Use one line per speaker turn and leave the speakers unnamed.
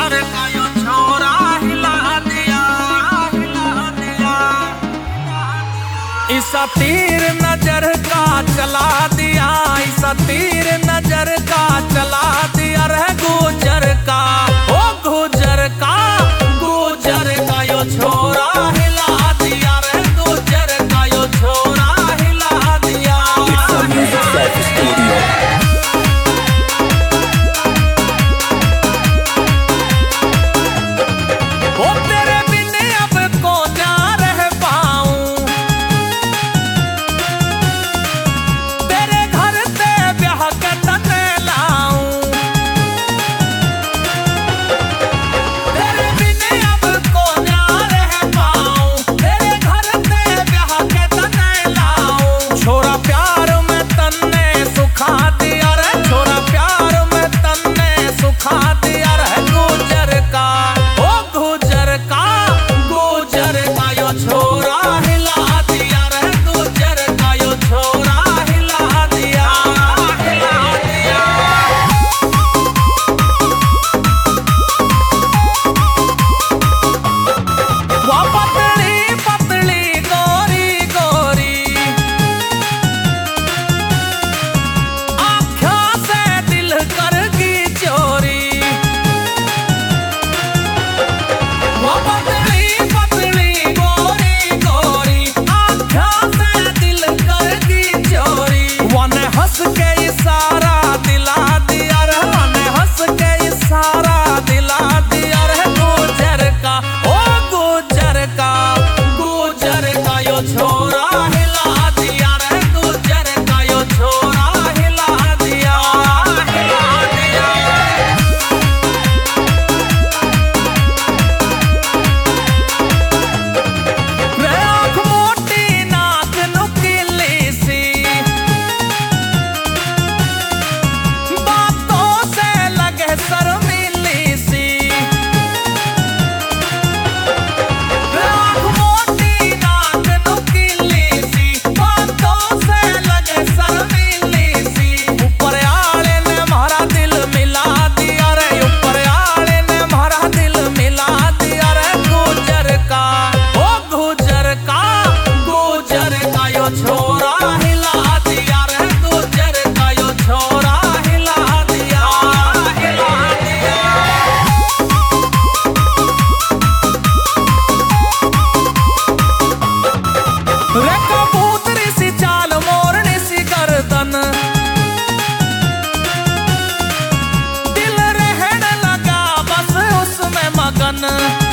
गुजर का यो छोरा हिला दिया, हिला दिया। इसा तीर नजर का चला दिया, इसा तीर नजर का चला दिया रे गुजर का, ओ गुजर का, गुजर का यो छोरा हिला दिया रे गुजर का यो छोरा हिला दिया।
It's a music self studio.
ओ तेरे बिन अब को ना रह पाऊं, तेरे घर ते ब्याह के तने लाऊं, तेरे बिन अब को ना रह पाऊं, तेरे घर ते ब्याह के तने लाऊं। छोरा प्यार में तन्ने सुखा दिया रे, छोरा प्यार में तन्ने सुखा दिया रे गुजर का, ओ गुजर का, गुजर का यो छोरा हिला दिया रे गुजर का यो छोरा हिला दिया, हिला दिया। वो पतली पतली गोरी गोरी आँखों से दिल करगी चोरी, वो पतली पतली गोरी गोरी आँखों से दिल करगी चोरी। वन हंस के इशारा दिला दिया रे, वन हंस के इशारा दिला दिया रे गुजर का, ओ गुजर का, गुजर का यो छोरा हिला दिया रे गुजर का यो छोरा हिला दिया, हिला दिया। रे आँख मोटी नाक नुकीली सी, बातों से लगे शर्मीली सी, रे आँख मोटी नाक नुकीली सी, बातों से लगे शर्मीली सी। ऊपर आले ने हमारा दिल मिला दिया रे, ऊपर आले ने हमारा दिल मिला दिया रे गुजर का, ओ गुजर का, गुजर का यो छोरा हिला दिया रे गुजर का यो छोरा हिला दिया, हिला दिया। रे कबूतरी सी चाल मोरनी सी गर्दन, दिल रहने लगा बस उसमें मगन।